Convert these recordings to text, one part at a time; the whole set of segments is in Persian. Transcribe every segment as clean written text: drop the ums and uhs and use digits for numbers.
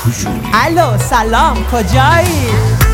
الو سلام کجایی؟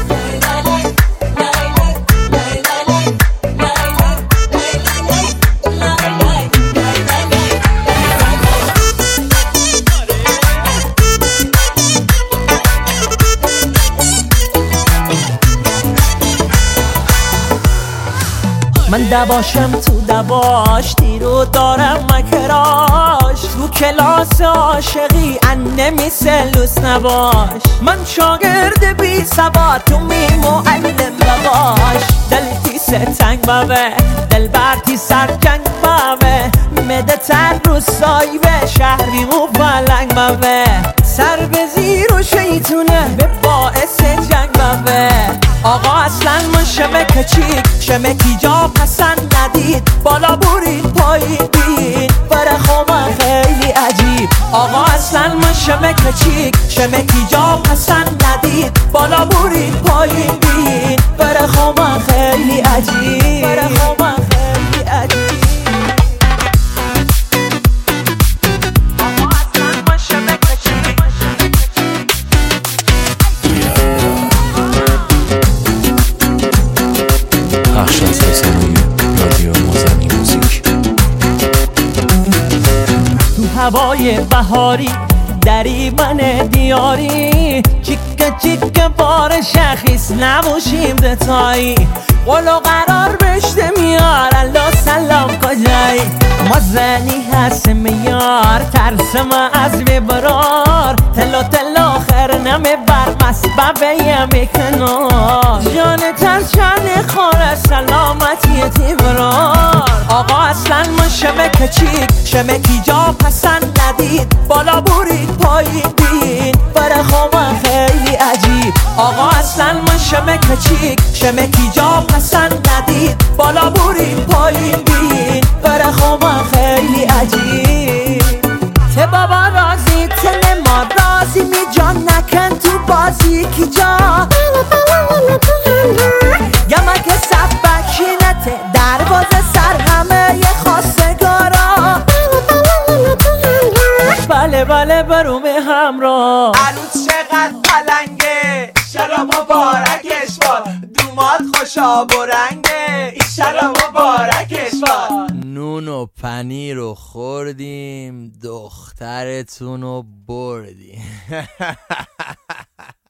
من دواشم تو دواش تیرو دارم مکراش تو کلاس عاشقی انمی لوس نباش من شاگرد بی سواد تو می معلم بباش دلتی ستنگ بابه دل برتی سرکنگ بابه مده تر رو سایبه شهری مو فلنگ بابه سر به زیر و شیطونه به باعث جنگ بابه آقا اصلا من شمک چیک شمکی جا پسند ندید بالا برید پایین بین برخو من خیلی عجیب آقا اصلا من شمک چیک شمکی جا پسند ندید بالا برید پایین بین برخو من خیلی عجیب برخو من خیلی عجیب هوای بهاری دری من دیاری چیکه چیکه بار شخیص نباشیم دتایی قول و قرار بشته میار الله سلام کجایی ما زنی هست میار ترس ما از ببرار تلا تلا آخر نمه بر مسببه یه کنار جان ترچن خاره سلامتی تیبرار آقا اصلا من شمک چیک شمکی جا پسند ندید بالا برید پایین بین برخو من خیلی عجیب آقا اصلا من شمک چیک شمکی جا پسند ندید بالا برید پایین بین برخو من خیلی عجیب ته بابا رازی تل ما رازی می جان نکن تو بازی کی جا گمک سبکینته دروازه سر همه ی خواستگارا بله بله بروم همراه عروس چقدر پلنگه ایشالا مبارکش باد دوماد خوشا برنگه ایشالا مبارکش باد نون و پنیر رو خوردیم دخترتون رو بردیم